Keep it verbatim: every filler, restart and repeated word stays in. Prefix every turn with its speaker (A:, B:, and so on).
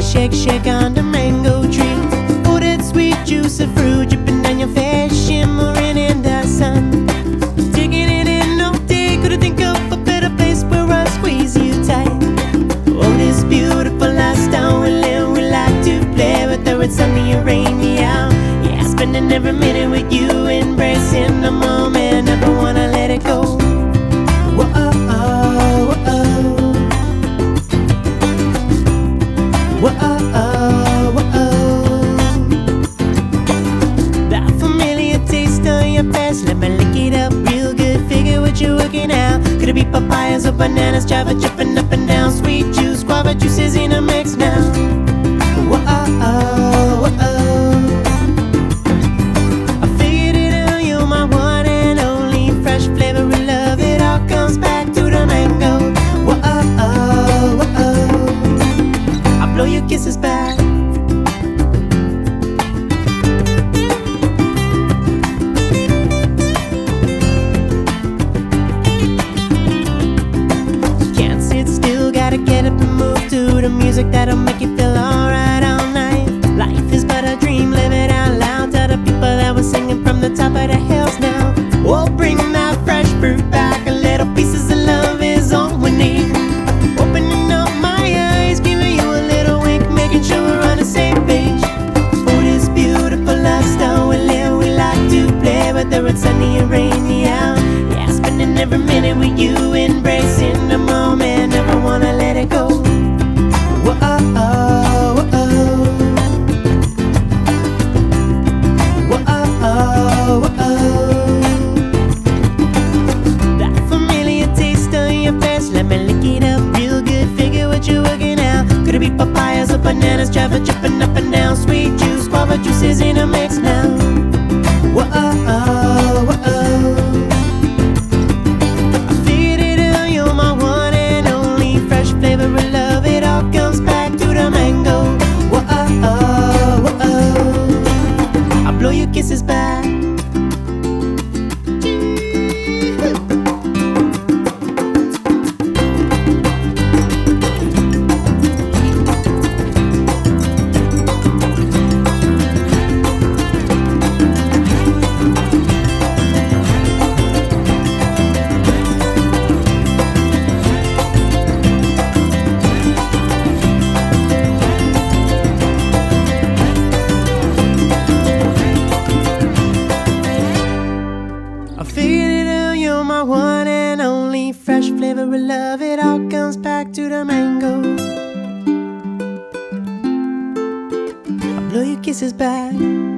A: shake, shake on the mango tree. Oh, that sweet juice of fruit dripping down your face, shimmering in the sun. Taking it in all day, couldn't think of a better place where I squeeze you tight. Oh, this beautiful lifestyle we live, we like to play whether it's sunny or rainy out. Yeah, spending every minute with you, embracing the moment, never wanna let it go. Whoa, whoa, whoa. Whoa, whoa. That familiar taste on your face, let me lick it up real good. Figure what you're working out. Could it be papayas or bananas, Java dripping up and down? Sweet juice, guava juices in a mix now. Whoa, whoa, whoa. I figured it out, you're my one and only. Fresh flavor of love, it all comes back to the mango. Whoa, whoa, whoa. I blow your kisses back. Can't sit still, gotta get up and move to the music that'll make you feel alright all night. Life is but a dream, live it out loud. Tell the people that we're singing from the top of the hills now. Oh, bring that fresh fruit back, a little pieces of love is all we need. Opening up my eyes, giving you a little wink, making sure we're on the same page. Oh, this beautiful lifestyle we live, we like to play whether it's sunny or rainy out. Yeah, spending every minute with you, embracing the moment, never wanna let it go. Whoa, whoa, whoa. Whoa, whoa. That familiar taste on your face, let me lick it up real good. Figure what you're working out. Could it be papayas or bananas, Java dripping up and down? Sweet juice, guava juices in a mix now. Whoa, whoa, whoa. I figured it out, you're my one and only. Fresh flavor of love, it all comes back to the mango. Whoa, whoa, whoa. I blow your kisses back. I figured it out, you're my one and only. Fresh flavor of love, it all comes back to the mango. I blow your kisses back.